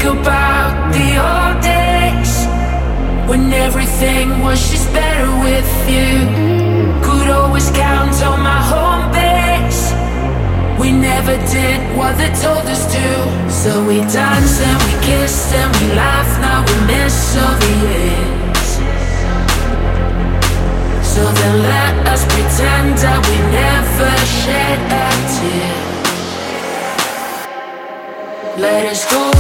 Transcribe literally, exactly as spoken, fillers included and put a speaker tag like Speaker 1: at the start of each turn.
Speaker 1: about the old days when everything was just better with you. Could always count on my home base. We never did what they told us to. So we danced and we kissed and we laughed. Now we miss all the years. So then let us pretend that we never shed a tear. Let us go.